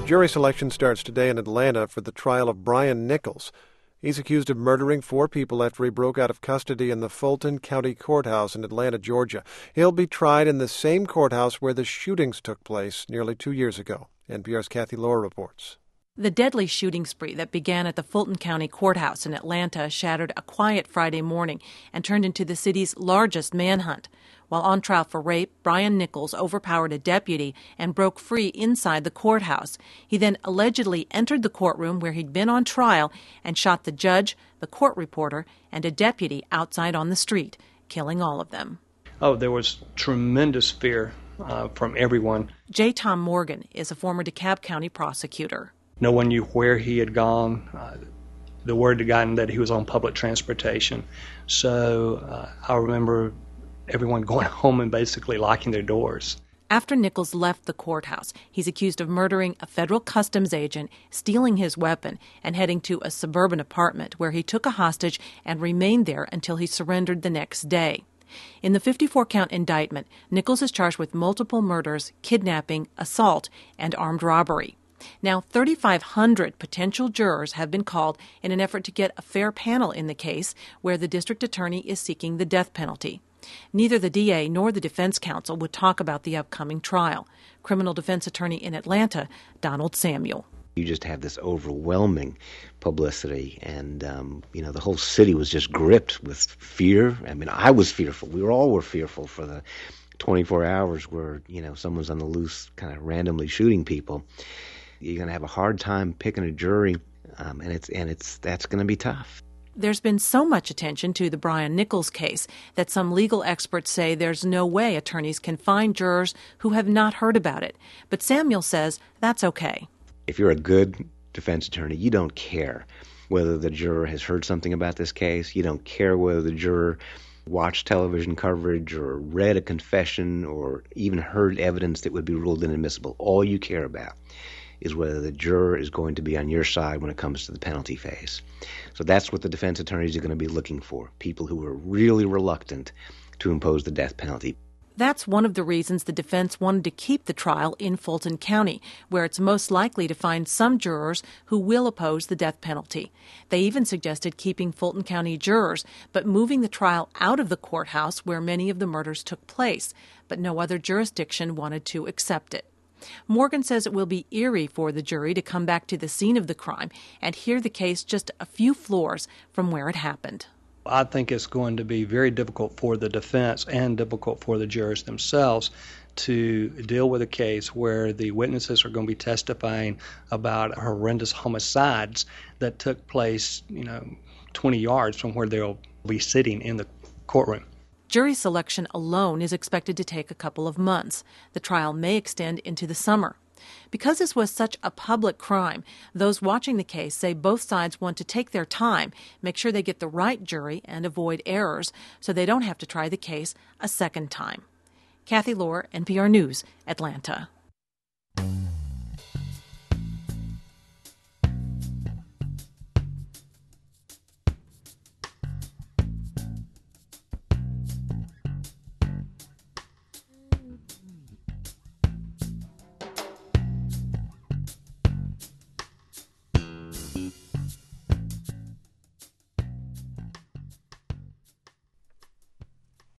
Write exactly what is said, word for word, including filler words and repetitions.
Jury selection starts today in Atlanta for the trial of Brian Nichols. He's accused of murdering four people after he broke out of custody in the Fulton County Courthouse in Atlanta, Georgia. He'll be tried in the same courthouse where the shootings took place nearly two years ago. N P R's Kathy Lohr reports. The deadly shooting spree that began at the Fulton County Courthouse in Atlanta shattered a quiet Friday morning and turned into the city's largest manhunt. While on trial for rape, Brian Nichols overpowered a deputy and broke free inside the courthouse. He then allegedly entered the courtroom where he'd been on trial and shot the judge, the court reporter, and a deputy outside on the street, killing all of them. Oh, there was tremendous fear uh, from everyone. J. Tom Morgan is a former DeKalb County prosecutor. No one knew where he had gone. Uh, the word had gotten that he was on public transportation. So uh, I remember everyone going home and basically locking their doors. After Nichols left the courthouse, he's accused of murdering a federal customs agent, stealing his weapon, and heading to a suburban apartment where he took a hostage and remained there until he surrendered the next day. In the fifty-four count indictment, Nichols is charged with multiple murders, kidnapping, assault, and armed robbery. Now, thirty-five hundred potential jurors have been called in an effort to get a fair panel in the case where the district attorney is seeking the death penalty. Neither the D A nor the defense counsel would talk about the upcoming trial. Criminal defense attorney in Atlanta, Donald Samuel. You just have this overwhelming publicity, and, um, you know, the whole city was just gripped with fear. I mean, I was fearful. We were all were fearful for the twenty-four hours where, you know, someone's on the loose kind of randomly shooting people. You're going to have a hard time picking a jury, um, and it's and it's that's going to be tough. There's been so much attention to the Brian Nichols case that some legal experts say there's no way attorneys can find jurors who have not heard about it. But Samuel says that's okay. If you're a good defense attorney, you don't care whether the juror has heard something about this case. You don't care whether the juror watched television coverage or read a confession or even heard evidence that would be ruled inadmissible. All you care about is whether the juror is going to be on your side when it comes to the penalty phase. So that's what the defense attorneys are going to be looking for, people who are really reluctant to impose the death penalty. That's one of the reasons the defense wanted to keep the trial in Fulton County, where it's most likely to find some jurors who will oppose the death penalty. They even suggested keeping Fulton County jurors, but moving the trial out of the courthouse where many of the murders took place, but no other jurisdiction wanted to accept it. Morgan says it will be eerie for the jury to come back to the scene of the crime and hear the case just a few floors from where it happened. I think it's going to be very difficult for the defense and difficult for the jurors themselves to deal with a case where the witnesses are going to be testifying about horrendous homicides that took place, you know, twenty yards from where they'll be sitting in the courtroom. Jury selection alone is expected to take a couple of months. The trial may extend into the summer. Because this was such a public crime, those watching the case say both sides want to take their time, make sure they get the right jury, and avoid errors so they don't have to try the case a second time. Kathy Lohr, N P R News, Atlanta.